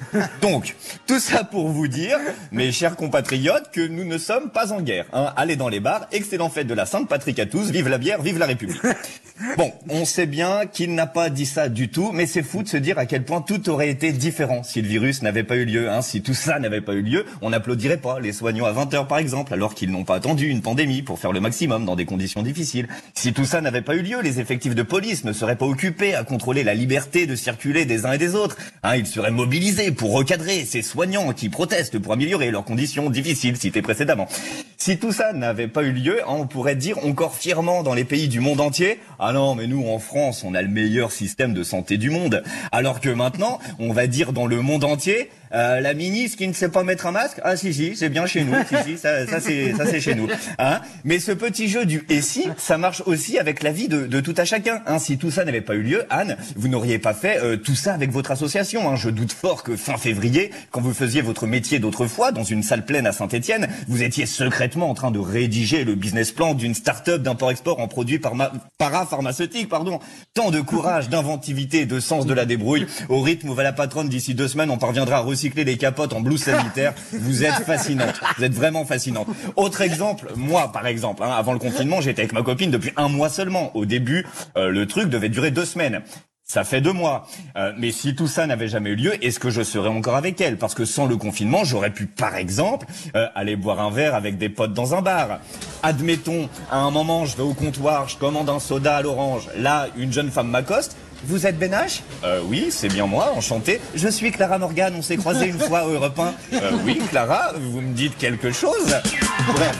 Donc, tout ça pour vous dire, mes chers compatriotes, que nous ne sommes pas en guerre. Hein. Allez dans les bars, excellent fête de la Sainte Patrick à tous, vive la bière, vive la République. Bon, on sait bien qu'il n'a pas dit ça du tout, mais c'est fou de se dire à quel point tout aurait été différent si le virus n'avait pas eu lieu. Hein. Si tout ça n'avait pas eu lieu, on n'applaudirait pas les soignants à vingt heures par exemple, alors qu'ils n'ont pas attendu une pandémie pour faire le maximum dans des conditions difficiles. Si tout ça n'avait pas eu lieu, les effectifs de police ne seraient pas occupés à contrôler la liberté de circuler des uns et des autres. Hein, ils seraient mobilisés pour recadrer ces soignants qui protestent pour améliorer leurs conditions difficiles citées précédemment. Si tout ça n'avait pas eu lieu, hein, on pourrait dire encore fièrement dans les pays du monde entier « Ah non, mais nous, en France, on a le meilleur système de santé du monde. » Alors que maintenant, on va dire dans le monde entier euh, « La ministre qui ne sait pas mettre un masque, ah si, si, c'est bien chez nous. Si, si, ça, ça c'est ça c'est chez nous. Hein » Mais ce petit jeu du « et si », ça marche aussi avec la vie de, de tout à chacun. Hein, si tout ça n'avait pas eu lieu, Anne, vous n'auriez pas fait euh, tout ça avec votre association. Hein. Je doute fort que fin février, quand vous faisiez votre métier d'autrefois dans une salle pleine à Saint-Étienne, vous étiez secrètement en train de rédiger le business plan d'une start-up d'import-export en produits parma- parapharmaceutiques, pardon. Tant de courage, d'inventivité, de sens de la débrouille. Au rythme où va la patronne, d'ici deux semaines, on parviendra à recycler les capotes en blouse sanitaire. Vous êtes fascinante. Vous êtes vraiment fascinante. Autre exemple, moi, par exemple, hein, avant le confinement, j'étais avec ma copine depuis un mois seulement. Au début, euh, le truc devait durer deux semaines. Ça fait deux mois. Euh, mais si tout ça n'avait jamais eu lieu, est-ce que je serais encore avec elle? Parce que sans le confinement, j'aurais pu, par exemple, euh, aller boire un verre avec des potes dans un bar. Admettons, à un moment, je vais au comptoir, je commande un soda à l'orange. Là, une jeune femme m'accoste. Vous êtes Ben H? Euh, oui, c'est bien moi, enchanté. Je suis Clara Morgan, on s'est croisés une fois au Europe un. Euh, oui, Clara, vous me dites quelque chose? Bref.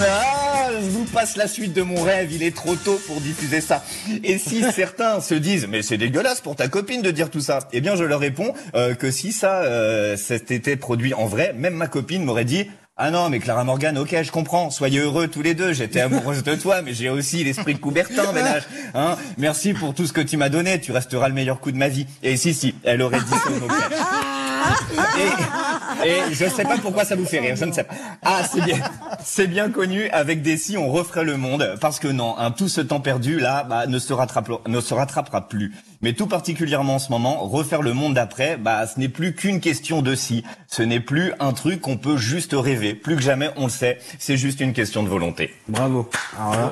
Ah, je vous passe la suite de mon rêve, il est trop tôt pour diffuser ça. Et si certains se disent, mais c'est dégueulasse pour ta copine de dire tout ça, eh bien je leur réponds euh, que si ça euh, s'était produit en vrai, même ma copine m'aurait dit, ah non, mais Clara Morgan, ok, je comprends. Soyez heureux tous les deux. J'étais amoureuse de toi, mais j'ai aussi l'esprit de Coubertin, Ben H. Hein, merci pour tout ce que tu m'as donné. Tu resteras le meilleur coup de ma vie. Et si, si, elle aurait dit ça au notaire. Et, et je sais pas pourquoi ça vous fait rire, je ne sais pas. Ah, c'est bien, c'est bien connu, avec des si, on referait le monde, parce que non, hein, tout ce temps perdu, là, bah, ne se rattrapera, ne se rattrapera plus. Mais tout particulièrement en ce moment, refaire le monde d'après, bah, ce n'est plus qu'une question de si. Ce n'est plus un truc qu'on peut juste rêver. Plus que jamais, on le sait, c'est juste une question de volonté. Bravo. Alors là...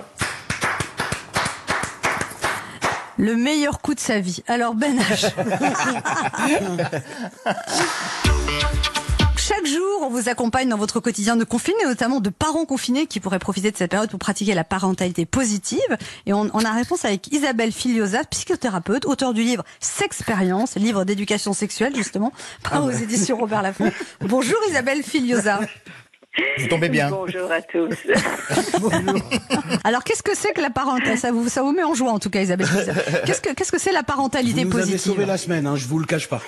Le meilleur coup de sa vie. Alors Ben H. Chaque jour, on vous accompagne dans votre quotidien de confiné, notamment de parents confinés qui pourraient profiter de cette période pour pratiquer la parentalité positive. Et on, on a réponse avec Isabelle Filiosa, psychothérapeute, auteure du livre Sexpérience, livre d'éducation sexuelle justement, par aux éditions Robert Laffont. Bonjour Isabelle Filiosa. Vous tombez bien. Bonjour à tous. Bonjour. Alors, qu'est-ce que c'est que la parentalité? Ça vous, ça vous met en joie, en tout cas, Isabelle. Qu'est-ce que, qu'est-ce que c'est la parentalité vous nous positive? avez sauvé la semaine, hein, je vous le cache pas.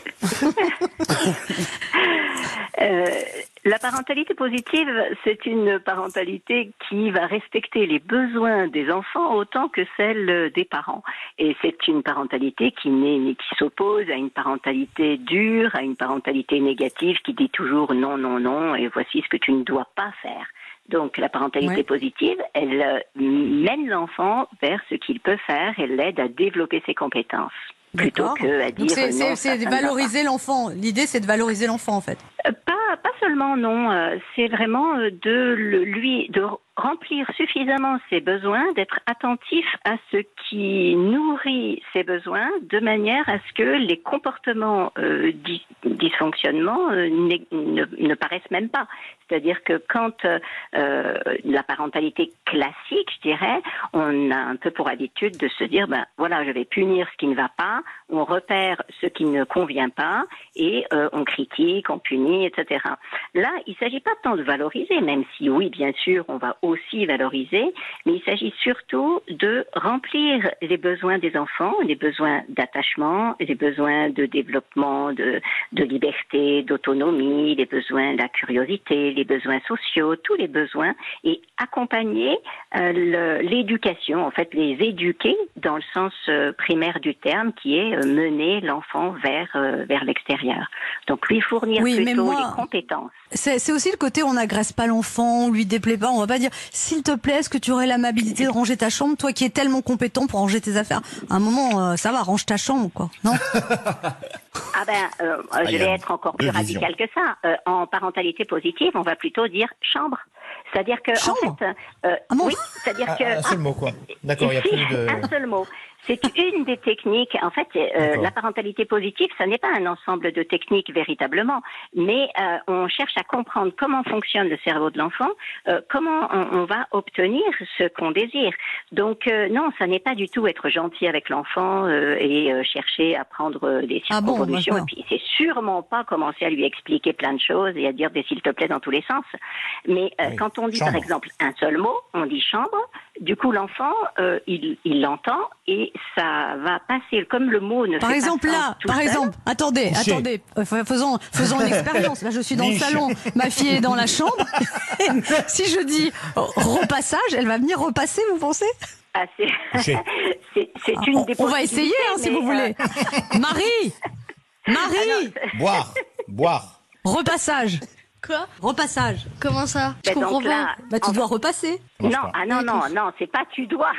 euh, la parentalité positive, c'est une parentalité qui va respecter les besoins des enfants autant que celles des parents. Et c'est une parentalité qui n'est, qui s'oppose à une parentalité dure, à une parentalité négative qui dit toujours non, non, non, et voici ce que tu ne dois pas faire. Donc la parentalité ouais. positive, elle euh, mène l'enfant vers ce qu'il peut faire, elle l'aide à développer ses compétences. Plutôt que à dire Donc c'est, non, c'est, c'est ça, de valoriser l'enfant. L'idée, c'est de valoriser l'enfant, en fait. Euh, pas, pas seulement, non. Euh, c'est vraiment de le, lui, de remplir suffisamment ses besoins, d'être attentif à ce qui nourrit ses besoins, de manière à ce que les comportements euh, dis, dysfonctionnements euh, ne, ne paraissent même pas. C'est-à-dire que quand euh, la parentalité classique, je dirais, on a un peu pour habitude de se dire, ben voilà, je vais punir ce qui ne va pas, on repère ce qui ne convient pas et euh, on critique, on punit, et cetera. Là, il ne s'agit pas tant de valoriser, même si oui, bien sûr, on va aussi valoriser, mais il s'agit surtout de remplir les besoins des enfants, les besoins d'attachement, les besoins de développement, de, de liberté, d'autonomie, les besoins de la curiosité, les besoins sociaux, tous les besoins, et accompagner euh, le, l'éducation, en fait, les éduquer dans le sens euh, primaire du terme, qui est euh, mener l'enfant vers euh, vers l'extérieur. Donc lui fournir oui, plutôt moi, les compétences. C'est, c'est aussi le côté on n'agresse pas l'enfant, on lui déplaît pas, on va pas dire s'il te plaît, est-ce que tu aurais l'amabilité de ranger ta chambre, toi qui es tellement compétent pour ranger tes affaires. À un moment, euh, ça va, range ta chambre, quoi, non? Ah ben, euh, ah, je vais être encore plus radical que ça. Euh, en parentalité positive, on va plutôt dire chambre. C'est-à-dire que, chambre. en fait, euh, ah bon oui, c'est-à-dire que un seul mot, quoi. D'accord, il y a plus de un seul mot. C'est une des techniques. En fait, euh, la parentalité positive, ça n'est pas un ensemble de techniques véritablement, mais euh, on cherche à comprendre comment fonctionne le cerveau de l'enfant, euh, comment on, on va obtenir ce qu'on désire. Donc euh, non, ça n'est pas du tout être gentil avec l'enfant euh, et euh, chercher à prendre des circonvolutions. Ah bon, et puis c'est sûrement pas commencer à lui expliquer plein de choses et à dire des s'il te plaît dans tous les sens. Mais euh, oui. quand on dit chambre. Par exemple un seul mot, on dit chambre. Du coup, l'enfant, euh, il, il l'entend et ça va passer comme le mot ne par fait exemple, pas là, tout par seul. exemple, attendez, Couché. attendez, euh, faisons, faisons une expérience. Là, je suis dans le salon, ma fille est dans la chambre. Si je dis euh, repassage, elle va venir repasser, vous pensez? Ah, c'est, c'est, c'est ah, une on, des on va essayer, hein, si vous voulez. Euh... Marie, Marie, ah boire, boire. Repassage. Quoi? Repassage. Comment ça? Je ben comprends donc là, pas. Bah tu dois repasser. Non, ah non, non, non, c'est pas tu dois.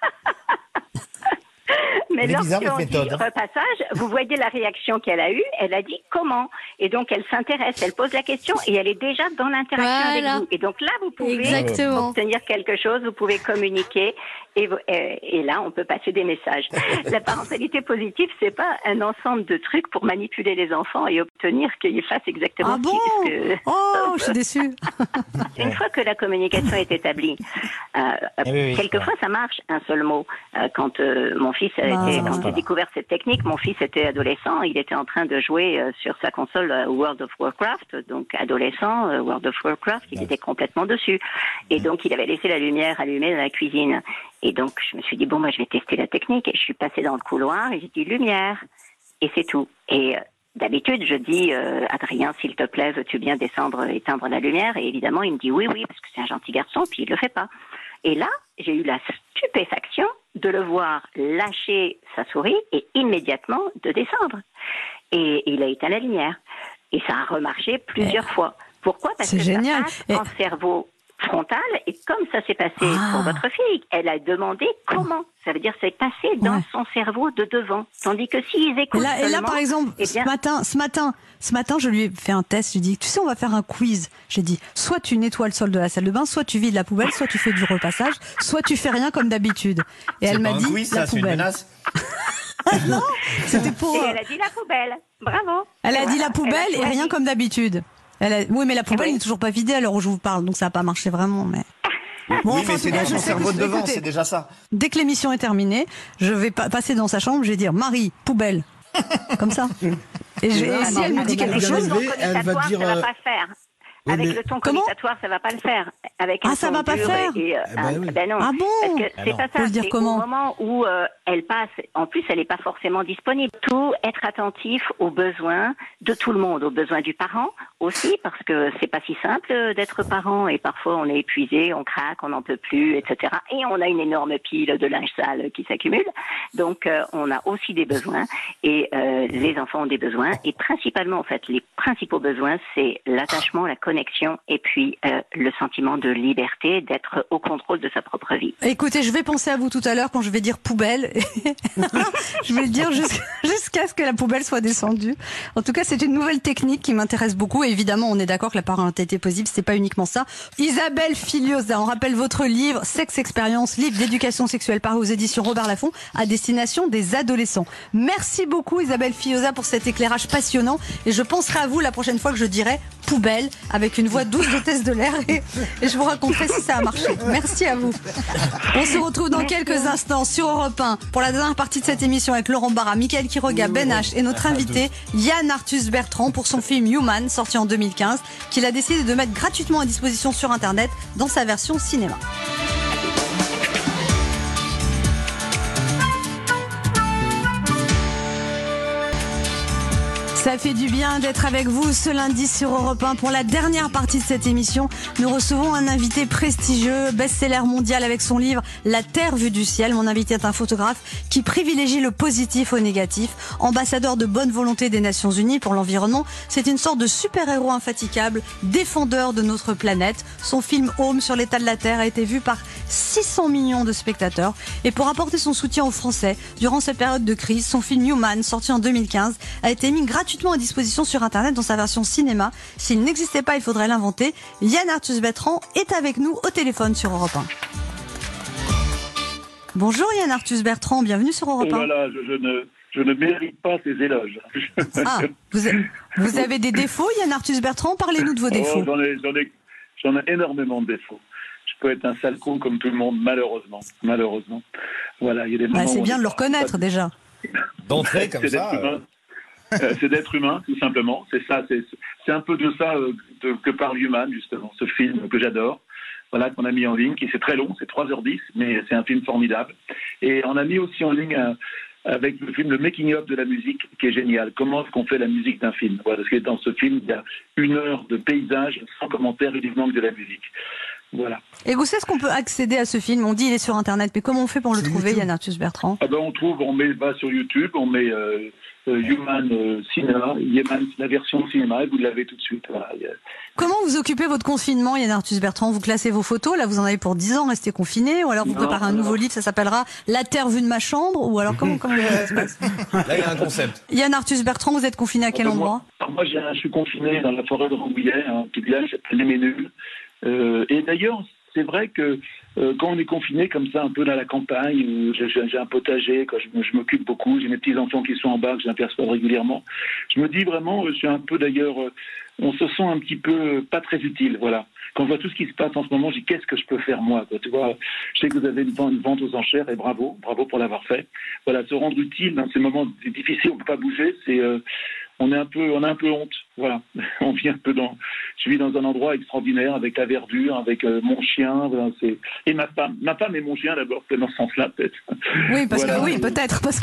Mais lorsqu'on dit repassage, vous voyez la réaction qu'elle a eue, elle a dit comment. Et donc elle s'intéresse, elle pose la question et elle est déjà dans l'interaction voilà. avec vous. Et donc là, vous pouvez Exactement. obtenir quelque chose, vous pouvez communiquer et, et, et là, on peut passer des messages. La parentalité positive, c'est pas un ensemble de trucs pour manipuler les enfants et obtenir qu'ils fassent exactement ah bon ce que... Oh, je suis déçue. Une fois que la communication est établie, euh, oui, oui, quelquefois ça marche, un seul mot. Euh, quand euh, mon fils a ah, été, quand j'ai découvert cette technique, mon fils était adolescent, il était en train de jouer euh, sur sa console euh, World of Warcraft, donc adolescent, euh, World of Warcraft, il ouais. était complètement dessus. Et donc il avait laissé la lumière allumée dans la cuisine. Et donc je me suis dit, bon, moi je vais tester la technique. Et je suis passée dans le couloir et j'ai dit lumière. Et c'est tout. Et euh, d'habitude, je dis, euh, Adrien, s'il te plaît, veux-tu bien descendre, éteindre la lumière? Et évidemment, il me dit oui, oui, parce que c'est un gentil garçon, puis il le fait pas. Et là, j'ai eu la stupéfaction de le voir lâcher sa souris et immédiatement de descendre. Et il a éteint la lumière. Et ça a remarché plusieurs et fois. Pourquoi? Parce c'est que génial. ça passe en et... cerveau frontal, et comme ça s'est passé ah. pour votre fille, elle a demandé comment. Ça veut dire c'est passé dans ouais. son cerveau de devant. Tandis que s'ils écoutent là, seulement... Et là, par exemple, eh bien... ce matin, ce matin, ce matin, je lui ai fait un test. Je lui ai dit, tu sais, on va faire un quiz. J'ai dit, soit tu nettoies le sol de la salle de bain, soit tu vides la poubelle, soit tu fais du repassage, soit tu fais rien comme d'habitude. Et c'est elle m'a un dit, quiz, la ça, poubelle. C'est une menace. Non, c'était pour... Et elle a dit la poubelle. Bravo. Elle a voilà. dit la poubelle et rien comme d'habitude. Elle a... Oui, mais la poubelle Oui. n'est toujours pas vidée à l'heure où je vous parle, donc ça n'a pas marché vraiment. Mais bon, oui, enfin, en mais tout c'est cas, dans je son sais cerveau que- de devant, écoutez, c'est déjà ça. Dès que l'émission est terminée, je vais pa- passer dans sa chambre, je vais dire Marie, poubelle, comme ça. Et, je- et si elle me dit Comment quelque bien chose, élevé, elle va dire. Ça va euh, pas le faire. oui, Avec mais- le ton Comment communicatoire, ça va pas le faire. Avec Ah, un ça ton va pas dur faire et, et, euh, Eh ben un- oui. ben non. Ah bon Parce que Ah c'est non. pas Faut ça. le dire C'est comment au moment où euh, elle passe. En plus, elle n'est pas forcément disponible. Tout être attentif aux besoins de tout le monde, aux besoins du parent aussi, parce que c'est pas si simple d'être parent et parfois on est épuisé, on craque, on n'en peut plus, et cetera. Et on a une énorme pile de linge sale qui s'accumule. Donc euh, on a aussi des besoins et euh, les enfants ont des besoins et principalement en fait les principaux besoins c'est l'attachement, la connexion et puis euh, le sentiment de liberté, d'être au contrôle de sa propre vie. écoutez, je vais penser à vous tout à l'heure quand je vais dire poubelle. Je vais le dire jusqu'à jusqu'à ce que la poubelle soit descendue. En tout cas, c'est une nouvelle technique qui m'intéresse beaucoup. Et évidemment, on est d'accord que la parentalité possible, c'est pas uniquement ça. Isabelle Filiosa, on rappelle votre livre Sexe Expérience, livre d'éducation sexuelle paru aux éditions Robert Laffont à destination des adolescents. Merci beaucoup Isabelle Filiosa pour cet éclairage passionnant. Et je penserai à vous la prochaine fois que je dirai poubelle avec une voix douce d'hôtesse de l'air et, et je vous raconterai si ça a marché. Merci à vous. On se retrouve dans quelques instants sur Europe un pour la dernière partie de cette émission avec Laurent Barra, Mickaël Quiroga, Ben H et notre invité Yann Arthus Bertrand pour son film Human, sorti en deux mille quinze, qu'il a décidé de mettre gratuitement à disposition sur Internet dans sa version cinéma. Ça fait du bien d'être avec vous ce lundi sur Europe un pour la dernière partie de cette émission. Nous recevons un invité prestigieux, best-seller mondial avec son livre La Terre vue du ciel. Mon invité est un photographe qui privilégie le positif au négatif, ambassadeur de bonne volonté des Nations Unies pour l'environnement. C'est une sorte de super-héros infatigable, défendeur de notre planète. Son film Home sur l'état de la Terre a été vu par six cents millions de spectateurs. Et pour apporter son soutien aux Français durant cette période de crise, son film Human, sorti en deux mille quinze, a été mis gratuitement à disposition sur Internet dans sa version cinéma. S'il n'existait pas, il faudrait l'inventer. Yann Arthus Bertrand est avec nous au téléphone sur Europe un. Bonjour Yann Arthus Bertrand, bienvenue sur Europe un. Voilà, je, je ne, je ne mérite pas ces éloges. Ah, vous, a- vous avez des défauts Yann Arthus Bertrand? Parlez-nous de vos défauts. Oh, j'en ai, j'en ai, j'en ai énormément de défauts. Je peux être un sale con comme tout le monde, malheureusement. Malheureusement. Voilà, il y a des Bah, moments c'est où bien on de est le pas- reconnaître déjà. D'entrée comme c'est ça. d'être euh, humain. Euh, c'est d'être humain, tout simplement. C'est ça, c'est, c'est un peu de ça euh, de- que parle Human, justement, ce film que j'adore. Voilà, qu'on a mis en ligne, qui c'est très long, c'est trois heures dix, mais c'est un film formidable. Et on a mis aussi en ligne un, avec le film le making of de la musique, qui est génial. Comment est-ce qu'on fait la musique d'un film? Voilà, parce que dans ce film, il y a une heure de paysage sans commentaire, uniquement que de la musique. Voilà. Et vous savez ce qu'on peut accéder à ce film? On dit il est sur Internet, mais comment on fait pour le Sur trouver, YouTube. Yann Arthus Bertrand? Ah ben on trouve, on met va sur YouTube, on met euh, euh, Human euh, Cinéma, Human, la version cinéma, et vous l'avez tout de suite. Voilà. Il y a- Comment vous occupez votre confinement, Yann Arthus Bertrand? Vous classez vos photos, là vous en avez pour dix ans, restez confiné, ou alors vous Non, préparez un non. nouveau livre, ça s'appellera La Terre vue de ma chambre, ou alors comment, comment ça se passe? Là, il y a un concept. Yann Arthus Bertrand, vous êtes confiné à quel Ah ben, endroit? moi, alors moi, j'ai un- je suis confiné dans la forêt de Rambouillet, un petit village qui s'appelle Les Ménules. Euh, et d'ailleurs, c'est vrai que euh, quand on est confiné comme ça, un peu dans la campagne, où j'ai, j'ai- j'ai un potager, quand je, me- je m'occupe beaucoup, j'ai mes petits-enfants qui sont en bas, que j'aperçois régulièrement, je me dis vraiment, je suis un peu d'ailleurs, euh, on se sent un petit peu euh, pas très utile, voilà. Quand je vois tout ce qui se passe en ce moment, je dis qu'est-ce que je peux faire moi, quoi, tu vois. Je sais que vous avez une vente, une vente aux enchères et bravo, bravo pour l'avoir fait. Voilà, se rendre utile dans ces moments difficiles, on ne peut pas bouger, c'est... euh, on est un peu, on a un peu honte, voilà. On vit un peu dans, je vis dans un endroit extraordinaire avec la verdure, avec euh, mon chien, voilà, c'est et ma femme, ma femme et mon chien d'abord, c'est dans ce sens-là peut-être. Oui, parce Voilà. que oui, peut-être, parce que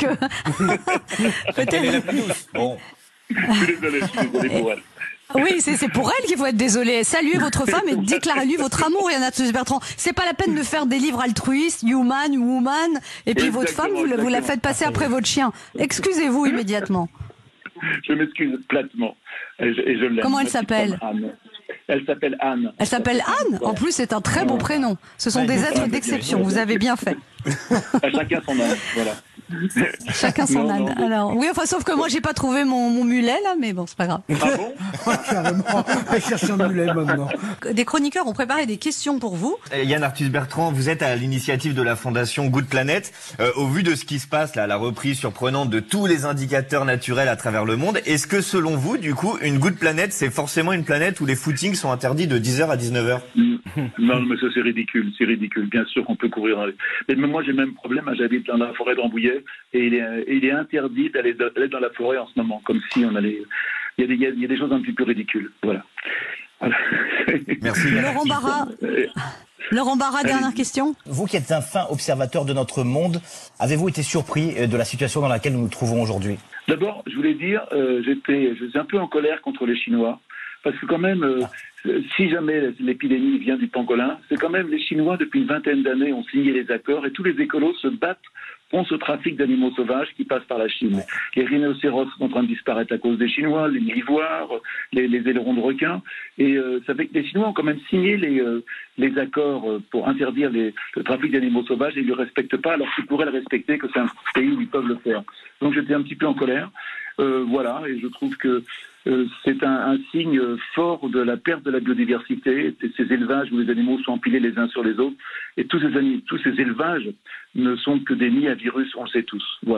Elle est la peut-être. plus douce. Bon. Je suis désolé, je suis désolé pour elle. Oui, c'est c'est pour elle qu'il faut être désolé. Saluez votre femme et déclarez-lui votre amour, Yann Arthus Bertrand. C'est pas la peine de faire des livres altruistes, Human, Woman, et puis votre femme, vous, la- vous la faites passer après votre chien. Excusez-vous immédiatement. Je m'excuse platement et je, et je l'aime. Comment elle Ma petite s'appelle femme, Anne. Elle s'appelle Anne. Elle s'appelle Anne. En plus, c'est un très beau prénom. Ce sont des êtres d'exception. Vous avez bien fait. Chacun son âne, voilà. Chacun son Non, âne. non, Alors, oui, enfin, sauf que moi, j'ai pas trouvé mon, mon mulet, là, mais bon, c'est pas grave. Ah bon? Carrément, elle cherche un mulet maintenant. Des chroniqueurs ont préparé des questions pour vous. Euh, Yann Arthus Bertrand, vous êtes à l'initiative de la fondation Good Planet. Euh, au vu de ce qui se passe, là, la reprise surprenante de tous les indicateurs naturels à travers le monde, est-ce que selon vous, du coup, une Good Planet, c'est forcément une planète où les footings sont interdits de dix heures à dix-neuf heures? Non, mais ça c'est ridicule, c'est ridicule. Bien sûr qu'on peut courir. Mais même moi j'ai le même problème. J'habite dans la forêt de Rambouillet et il est, il est interdit d'aller d'aller dans la forêt en ce moment, comme si on allait. Il y a des, il y a des choses un petit peu ridicules. Voilà. voilà. Merci. Laurent Barra. Laurent Barra, dernière question. Vous qui êtes un fin observateur de notre monde, avez-vous été surpris de la situation dans laquelle nous nous trouvons aujourd'hui? D'abord, je voulais dire, euh, j'étais, j'étais un peu en colère contre les Chinois. Parce que quand même, euh, si jamais l'épidémie vient du pangolin, c'est quand même les Chinois, depuis une vingtaine d'années, ont signé les accords et tous les écolos se battent contre ce trafic d'animaux sauvages qui passe par la Chine. Les rhinocéros sont en train de disparaître à cause des Chinois, les ivoires, les, les ailerons de requins. Et euh, ça fait que les Chinois ont quand même signé les, euh, les accords pour interdire les, le trafic d'animaux sauvages et ils ne le respectent pas alors qu'ils pourraient le respecter, que c'est un pays où ils peuvent le faire. Donc j'étais un petit peu en colère. Euh, voilà, et je trouve que euh, c'est un, un signe fort de la perte de la biodiversité, ces élevages où les animaux sont empilés les uns sur les autres, et tous ces, tous ces élevages ne sont que des nids à virus, on le sait tous. Voilà.